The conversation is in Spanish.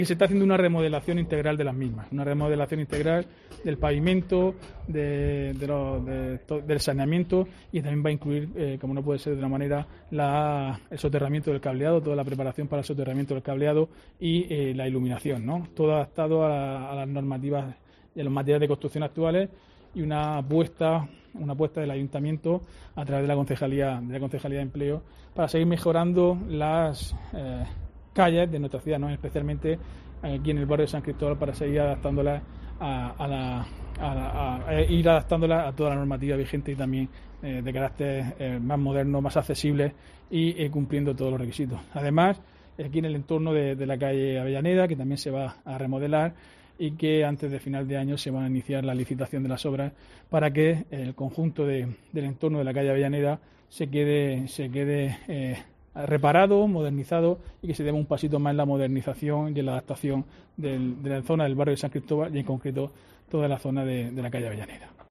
Y se está haciendo una remodelación integral de las mismas, una remodelación integral del pavimento, del saneamiento, y también va a incluir, como no puede ser de otra manera, el soterramiento del cableado, toda la preparación para el soterramiento del cableado y la iluminación, ¿no? Todo adaptado a las normativas y a los materiales de construcción actuales, y una apuesta del ayuntamiento a través de la Concejalía de Empleo para seguir mejorando las calles de nuestra ciudad, ¿no? Especialmente aquí en el barrio de San Cristóbal, para seguir adaptándolas ir adaptándolas a toda la normativa vigente y también de carácter más moderno, más accesible y cumpliendo todos los requisitos. Además, aquí en el entorno de la calle Avellaneda, que también se va a remodelar, y que antes de final de año se va a iniciar la licitación de las obras para que el conjunto del entorno de la calle Avellaneda se quede reparado, modernizado, y que se dé un pasito más en la modernización y en la adaptación de la zona del barrio de San Cristóbal, y en concreto toda la zona de la calle Avellaneda.